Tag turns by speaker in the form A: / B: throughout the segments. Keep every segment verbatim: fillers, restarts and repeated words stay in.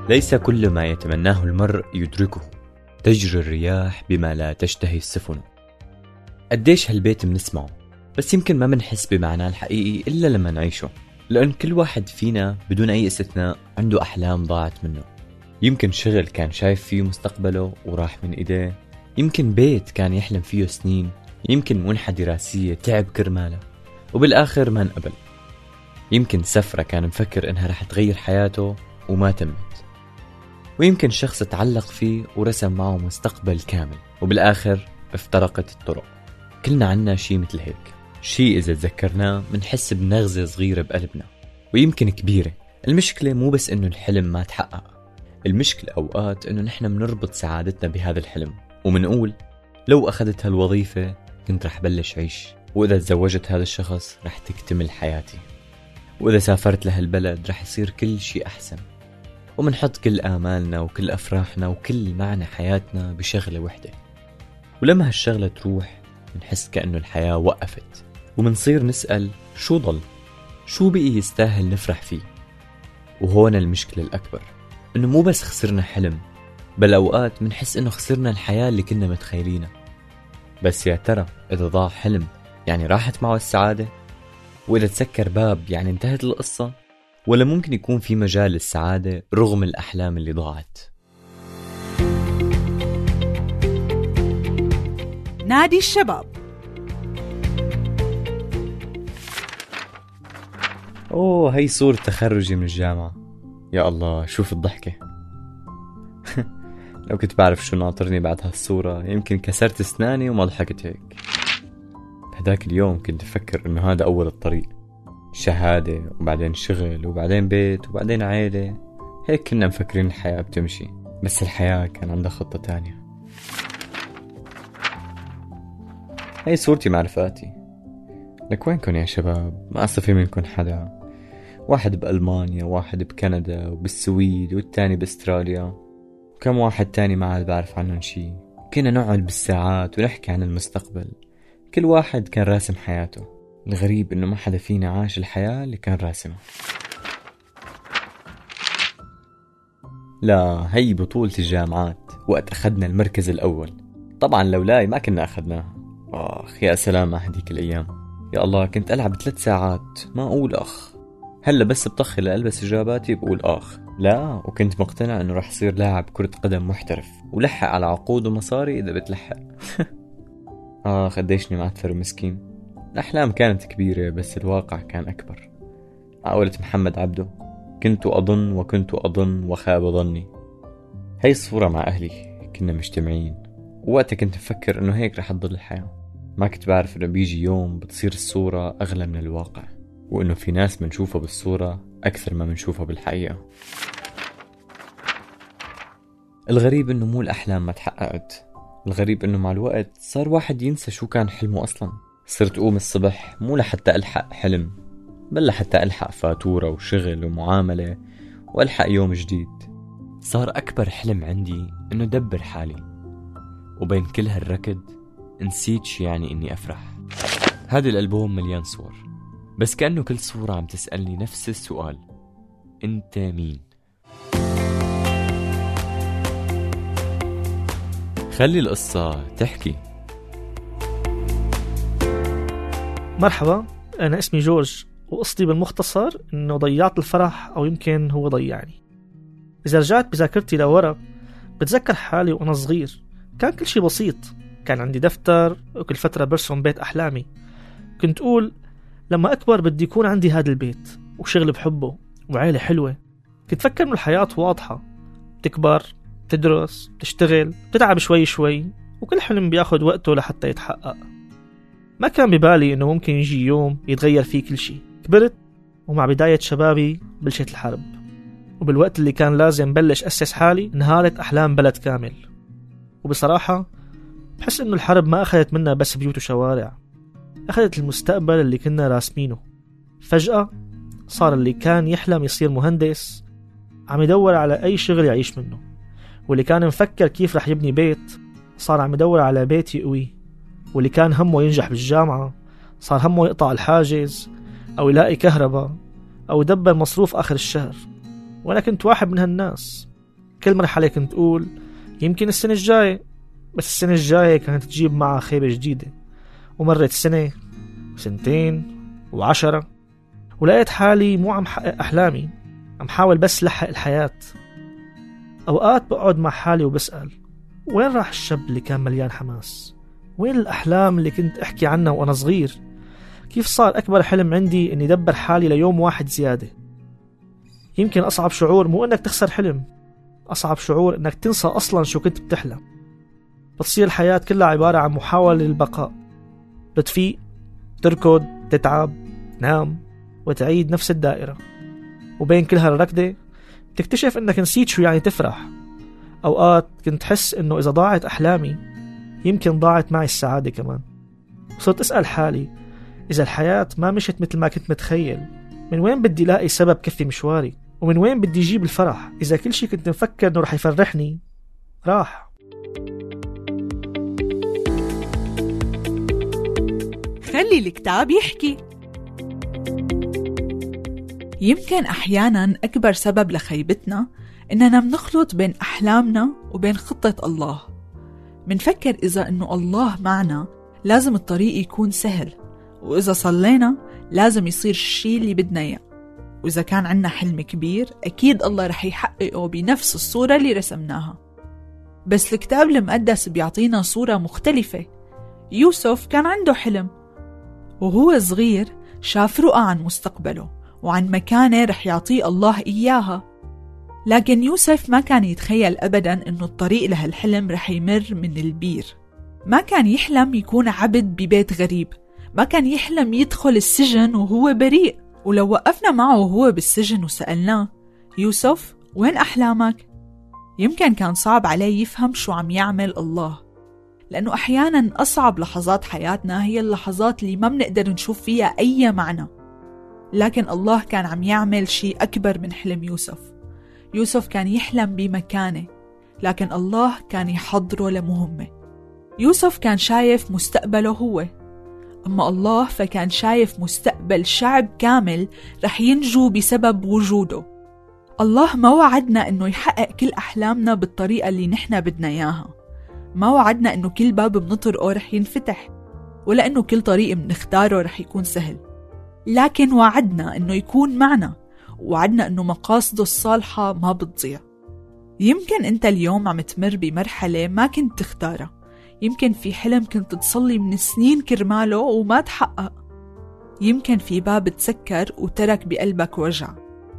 A: ليس كل ما يتمناه المرء يدركه، تجري الرياح بما لا تشتهي السفن. قديش هالبيت منسمعه، بس يمكن ما منحس بمعناه الحقيقي إلا لما نعيشه، لأن كل واحد فينا بدون أي استثناء عنده أحلام ضاعت منه. يمكن شغل كان شايف فيه مستقبله وراح من إيديه، يمكن بيت كان يحلم فيه سنين، يمكن منحة دراسية تعب كرماله وبالآخر ما انقبل، يمكن سفرة كان مفكر إنها رح تغير حياته وما تمت، ويمكن شخص تعلق فيه ورسم معه مستقبل كامل وبالآخر افترقت الطرق. كلنا عنا شي مثل هيك، شي إذا تذكرناه منحس بنغزة صغيرة بقلبنا ويمكن كبيرة. المشكلة مو بس إنه الحلم ما تحقق، المشكلة أوقات إنه نحن منربط سعادتنا بهذا الحلم ومنقول لو أخذت هالوظيفة كنت رح بلش عيش، وإذا تزوجت هذا الشخص رح تكتمل حياتي، وإذا سافرت لهالبلد رح يصير كل شي أحسن. ومنحط كل آمالنا وكل أفراحنا وكل معنى حياتنا بشغلة وحدة، ولما هالشغلة تروح منحس كأنه الحياة وقفت، ومنصير نسأل شو ضل؟ شو بقي يستاهل نفرح فيه؟ وهون المشكلة الأكبر، إنه مو بس خسرنا حلم، بل أوقات منحس إنه خسرنا الحياة اللي كنا متخيلينها. بس يا ترى إذا ضاع حلم يعني راحت معه السعادة؟ وإذا تسكر باب يعني انتهت القصة؟ ولا ممكن يكون في مجال للسعادة رغم الأحلام اللي ضاعت؟
B: نادي الشباب.
A: أوه، هاي صورة تخرجي من الجامعة، يا الله شوف الضحكة. لو كنت بعرف شو ناطرني بعد هالصورة يمكن كسرت اسناني وما ضحكت هيك. بهداك اليوم كنت أفكر إنه هذا أول الطريق، شهادة وبعدين شغل وبعدين بيت وبعدين عائلة، هيك كنا مفكرين الحياة بتمشي. بس الحياة كان عندها خطة تانية. هاي صورتي مع رفقاتي. لك وينكن يا شباب؟ ما أصفي منكم حدا، واحد بألمانيا واحد بكندا وبالسويد والتاني بأستراليا، وكم واحد تاني ما عاد بعرف عنهم شي. كنا نقعد بالساعات ونحكي عن المستقبل، كل واحد كان راسم حياته. الغريب إنه ما حدا فينا عاش الحياة اللي كان راسمها. لا، هي بطولة الجامعات وقت أخذنا المركز الأول. طبعا لولاي ما كنا أخذناها. آخ يا سلام على هديك الأيام، يا الله كنت ألعب ثلاث ساعات ما أقول أخ. هلا بس بطخي لألبس إجاباتي بقول آخ. لا، وكنت مقتنع إنه رح صير لاعب كرة قدم محترف ولحق على عقود ومصاري إذا بتلحق. آخ قديشني معتفر ومسكين. الأحلام كانت كبيرة بس الواقع كان أكبر. عقولة محمد عبده، كنت أظن وكنت أظن وخاب ظني. هاي الصورة مع أهلي كنا مجتمعين، ووقتها كنت مفكر إنه هيك رح تضل الحياة. ما كنت بعرف إنه بيجي يوم بتصير الصورة أغلى من الواقع، وإنه في ناس منشوفها بالصورة أكثر ما منشوفها بالحقيقة. الغريب إنه مو الأحلام ما تحققت، الغريب إنه مع الوقت صار واحد ينسى شو كان حلمه أصلاً. صرت أقوم الصبح مو لحتى ألحق حلم، بل لحتى ألحق فاتورة وشغل ومعاملة وألحق يوم جديد. صار أكبر حلم عندي إنه دبر حالي، وبين كل هالركض نسيت شو يعني إني أفرح. هذا الألبوم مليان صور، بس كأنه كل صورة عم تسألني نفس السؤال: أنت مين؟ خلي القصة تحكي.
C: مرحبا، أنا اسمي جورج، وقصتي بالمختصر إنه ضيعت الفرح أو يمكن هو ضيعني. إذا رجعت بذاكرتي لورا بتذكر حالي وأنا صغير كان كل شي بسيط. كان عندي دفتر وكل فترة برسم بيت أحلامي. كنت أقول لما أكبر بدي يكون عندي هذا البيت وشغل بحبه وعائلة حلوة. كنت فكر إنه الحياة واضحة، تكبر، تدرس، تشتغل، تتعب شوي شوي، وكل حلم بياخد وقته لحتى يتحقق. ما كان ببالي إنه ممكن يجي يوم يتغير فيه كل شيء. كبرت، ومع بداية شبابي بلشت الحرب، وبالوقت اللي كان لازم بلش أسس حالي انهارت أحلام بلد كامل. وبصراحة بحس إنه الحرب ما أخذت منا بس بيوت وشوارع، أخذت المستقبل اللي كنا راسمينه. فجأة صار اللي كان يحلم يصير مهندس عم يدور على أي شغل يعيش منه، واللي كان مفكر كيف رح يبني بيت صار عم يدور على بيت يقويه، واللي كان همه ينجح بالجامعة صار همه يقطع الحاجز أو يلاقي كهرباء أو يدبر مصروف آخر الشهر. وأنا كنت واحد من هالناس. كل مرحلة كنت أقول يمكن السنة الجاية، بس السنة الجاية كانت تجيب معها خيبة جديدة. ومرت سنة وسنتين وعشرة، ولقيت حالي مو عم حقق أحلامي، عم حاول بس لحق الحياة. أوقات بقعد مع حالي وبسأل وين راح الشاب اللي كان مليان حماس؟ وين الأحلام اللي كنت أحكي عنها وأنا صغير؟ كيف صار أكبر حلم عندي إني دبر حالي ليوم واحد زيادة؟ يمكن أصعب شعور مو إنك تخسر حلم، أصعب شعور إنك تنسى أصلا شو كنت بتحلم. بتصير الحياة كلها عبارة عن محاولة للبقاء، بتفيق، تركض، تتعب، تنام، وتعيد نفس الدائرة. وبين كل هالركضة بتكتشف إنك نسيت شو يعني تفرح. أوقات كنت حس إنه إذا ضاعت أحلامي يمكن ضاعت معي السعادة كمان. صرت أسأل حالي إذا الحياة ما مشت مثل ما كنت متخيل، من وين بدي لاقي سبب كفي مشواري؟ ومن وين بدي جيب الفرح إذا كل شي كنت مفكر إنه رح يفرحني راح؟
B: خلي الكتاب يحكي. يمكن أحيانا أكبر سبب لخيبتنا إننا منخلط بين أحلامنا وبين خطة الله. منفكر إذا إنه الله معنا لازم الطريق يكون سهل، وإذا صلينا لازم يصير الشيء اللي بدنا إياه، وإذا كان عنا حلم كبير أكيد الله رح يحققه بنفس الصورة اللي رسمناها. بس الكتاب المقدس بيعطينا صورة مختلفة. يوسف كان عنده حلم، وهو صغير شاف رؤى عن مستقبله وعن مكانة رح يعطيه الله إياها، لكن يوسف ما كان يتخيل أبداً إنه الطريق لهالحلم رح يمر من البير. ما كان يحلم يكون عبد ببيت غريب، ما كان يحلم يدخل السجن وهو بريء. ولو وقفنا معه وهو بالسجن وسألناه يوسف وين أحلامك؟ يمكن كان صعب عليه يفهم شو عم يعمل الله، لأنه أحياناً أصعب لحظات حياتنا هي اللحظات اللي ما بنقدر نشوف فيها أي معنى. لكن الله كان عم يعمل شيء أكبر من حلم يوسف. يوسف كان يحلم بمكانه، لكن الله كان يحضره لمهمة. يوسف كان شايف مستقبله هو، أما الله فكان شايف مستقبل شعب كامل رح ينجو بسبب وجوده. الله ما وعدنا إنه يحقق كل أحلامنا بالطريقة اللي نحن بدنا إياها، ما وعدنا إنه كل باب بنطرقه رح ينفتح، ولا إنه كل طريق بنختاره رح يكون سهل، لكن وعدنا إنه يكون معنا، ووعدنا إنه مقاصده الصالحة ما بتضيع. يمكن أنت اليوم عم تمر بمرحلة ما كنت تختارها، يمكن في حلم كنت تصلي من سنين كرماله وما تحقق، يمكن في باب تسكر وترك بقلبك وجع.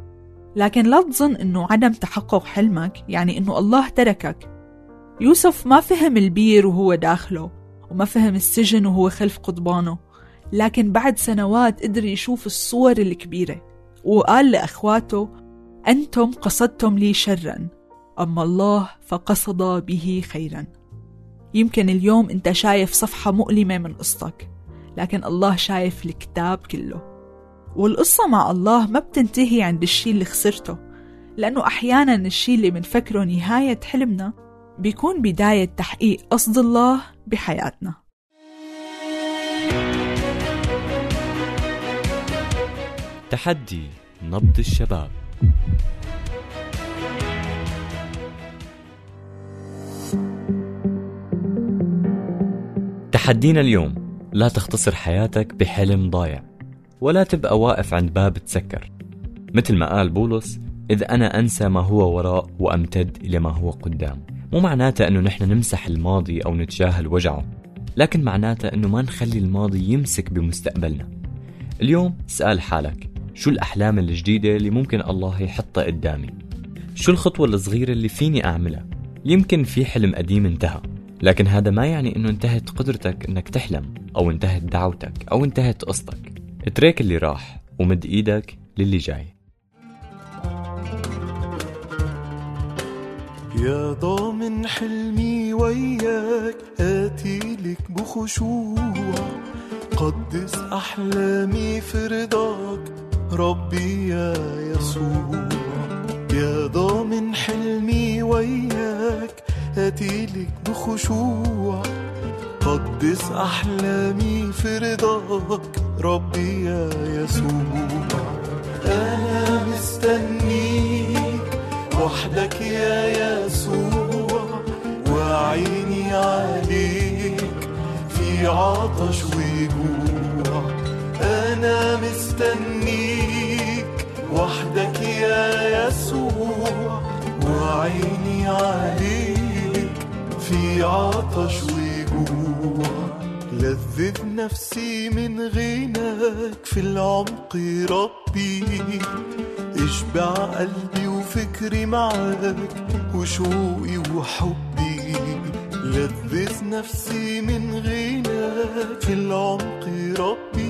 B: لكن لا تظن إنه عدم تحقق حلمك يعني إنه الله تركك. يوسف ما فهم البير وهو داخله، وما فهم السجن وهو خلف قضبانه، لكن بعد سنوات قدر يشوف الصور الكبيرة، وقال لأخواته أنتم قصدتم لي شرا، أما الله فقصد به خيرا. يمكن اليوم أنت شايف صفحة مؤلمة من قصتك، لكن الله شايف الكتاب كله. والقصة مع الله ما بتنتهي عند الشيء اللي خسرته، لأنه أحيانا الشيء اللي منفكره نهاية حلمنا بيكون بداية تحقيق قصد الله بحياتنا.
A: تحدي نبض الشباب. تحدينا اليوم: لا تختصر حياتك بحلم ضايع، ولا تبقى واقف عند باب تسكر. مثل ما قال بولس: إذ أنا أنسى ما هو وراء وأمتد إلى ما هو قدام. مو معناته أنه نحن نمسح الماضي أو نتجاهل وجعه، لكن معناته أنه ما نخلي الماضي يمسك بمستقبلنا. اليوم اسأل حالك: شو الأحلام الجديدة اللي ممكن الله يحطها قدامي؟ شو الخطوة الصغيرة اللي فيني أعملها؟ يمكن في حلم قديم انتهى، لكن هذا ما يعني أنه انتهت قدرتك أنك تحلم، أو انتهت دعوتك، أو انتهت قصتك. اترك اللي راح ومد إيدك للي جاي.
D: يا ضامن حلمي وياك آتيلك بخشوع، قدس أحلامي في رضاك ربي يا يسوع. يا ضامن حلمي وياك آتيلك بخشوع، قدس أحلامي في رضاك ربي يا يسوع. أنا مستنيك وحدك يا يسوع، وعيني عليك في عطش وجوع. أنا مستنيك وحدك يا يسوع، وعيني عليك في عطش وجوع. لذذ نفسي من غناك في العمق ربي، اشبع قلبي وفكري معاك وشوقي وحبي. لذذ نفسي من غناك في العمق ربي،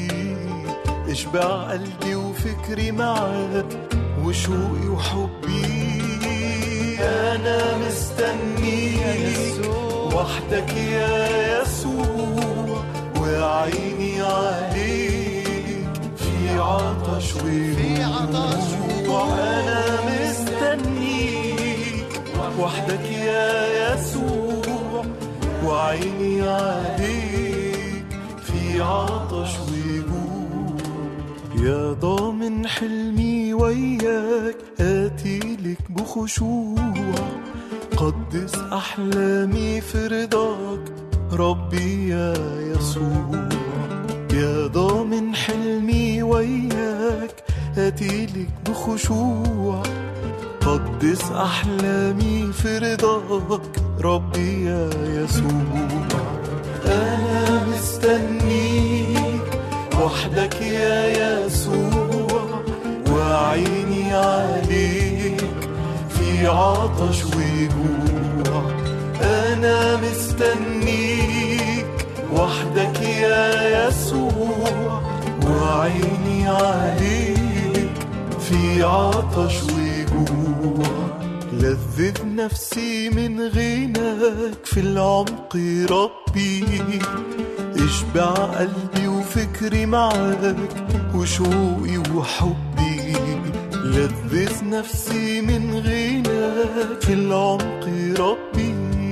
D: اشبع قلبي وفكري معاك وشوقي وحبي. أنا مستنيك وحدك يا يسوع، وعيني عليك في عطش وجوع. أنا مستنيك وحدك يا يسوع، وعيني عليك في عطش وجوع. يا ضامن حلمي وياك آتيلك بخشوع، قدس أحلامي في رضاك ربي يا يسوع. يا ضامن حلمي وياك آتيلك بخشوع، قدس أحلامي في رضاك ربي يا يسوع. أنا مستنيك وحدك يا يسوع، وعيني عليك في عطش وجوع. أنا مستنيك وحدك يا يسوع، وعيني عليك في عطش وجوع. لذذ نفسي من غناك في العمق ربي، اشبع قلبي وفكري معاك وشوقي وحبي. لذذ نفسي من غناك في العمق ربي،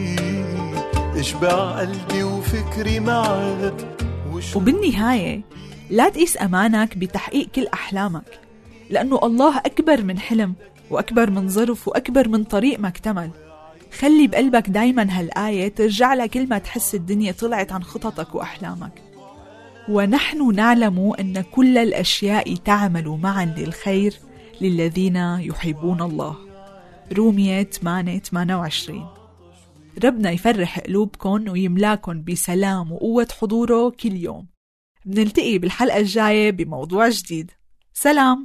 D: اشبع قلبي وفكري معاك وشوقي.
B: وبالنهاية لا تقيس أمانك بتحقيق كل أحلامك، لأنه الله أكبر من حلم وأكبر من ظرف وأكبر من طريق ما اكتمل. خلي بقلبك دايما هالآية ترجع لك كل ما تحس الدنيا طلعت عن خططك وأحلامك. ونحن نعلم أن كل الأشياء تعمل معا للخير للذين يحبون الله. رومية ثمانية ثمانية وعشرين. ربنا يفرح قلوبكن ويملاكن بسلام وقوة حضوره كل يوم. بنلتقي بالحلقة الجاية بموضوع جديد. سلام.